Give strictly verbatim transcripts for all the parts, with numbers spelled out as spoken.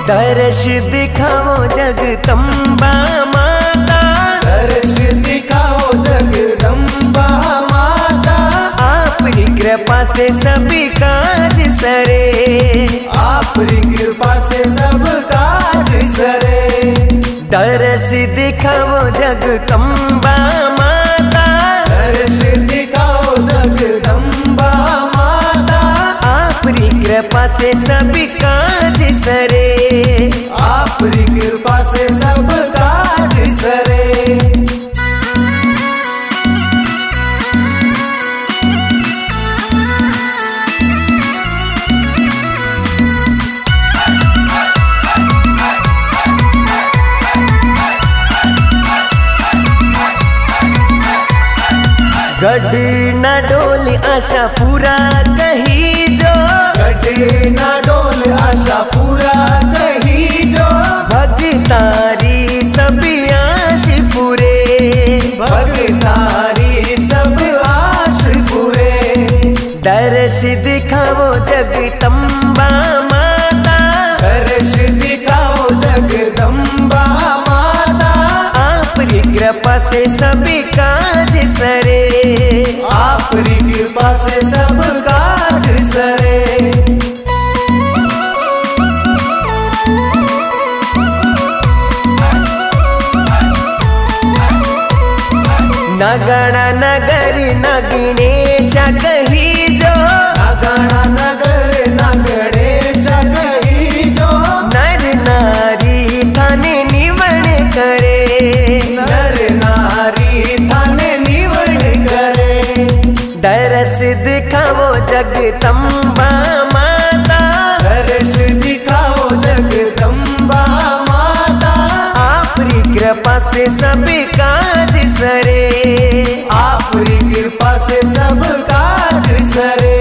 दर्श दिखाओ जगदम्बा माता, दर्श दिखाओ जगदम्बा माता। आपकी कृपा से सभी काज सरे, आपकी कृपा से सब काज सरे। दर्श दिखाओ जगदम्बा माता, दर्श दिखाओ जगदम्बा माता। आपकी कृपा से सभी काज सरे, आपकी कृपा से सब काज सरे। गड्डी न डोली आशा पूरा कही जो, गड्डी न डोल आशा पूरा कही जो। भगतारी सभी आश पूरे, भगतारी सब आश पूरे। दर्श दिखाओ जगदम्बा माता, दर्श दिखाओ जगदम्बा माता। आपकी कृपा से सभी काज सरे, आपकी कृपा से सब काज सरे। नगड़ा नगरी नगणे कही जो, नगड़ा नगर नगड़े कही जो। नर नारी थाने निवण करे, नर नारी थाने निवण करे। दर्श दिखाओ जगदम्बा माता, दर्श दिखाओ जगदम्बा माता। आपकी कृपा से सभी काज सरे, आपकी कृपा से सब काज सरे।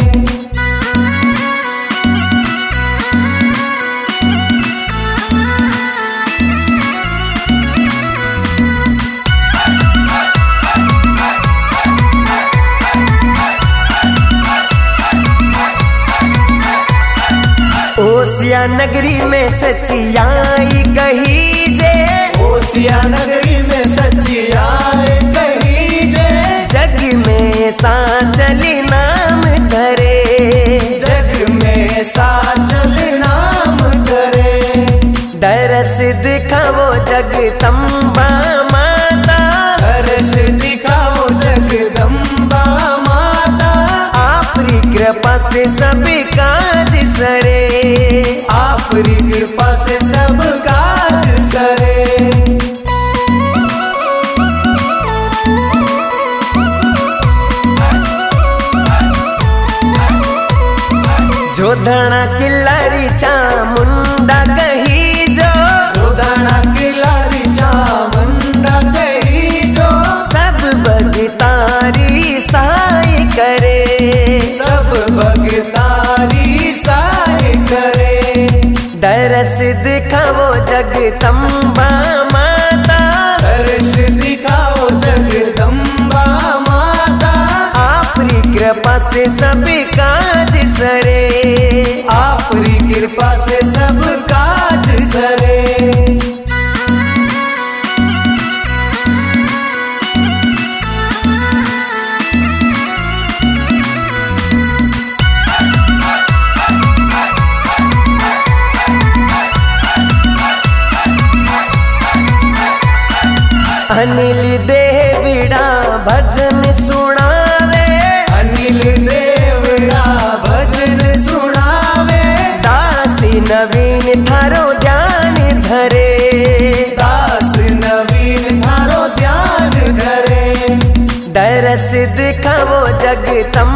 ओसिया नगरी में सच्चाई कही जे, ओसिया नगरी में सच्चाई कही जे। जग में सांचली नाम धरे, जग में साचल नाम धरे। दर्श दिखाओ जगदम्बा माता, दर्श दिखाओ जगदम्बा माता। आपकी कृपा से सभी काज सरे, आपकी कृपा से सब काज सरे। जोधना किल्लारी चामुंडा कही जो, जोधना किल्लारी चामुंडा कही जो। सब भगतारी सहाय करे, सब भगतारी सहाय करे। दर्श दिखाओ जगदम्बा माता, दर्श दिखाओ जगदम्बा माता। आपकी कृपा से सभी काज सरे, आपकी कृपा से सब काज सरे। अनिल देवड़ा भजन सुनावे, अनिल देवड़ा भजन सुनावे। दासी नवीन थारो ध्यान धरे, दास नवीन थारो ध्यान धरे। दर्श दिखाओ जगदम्बा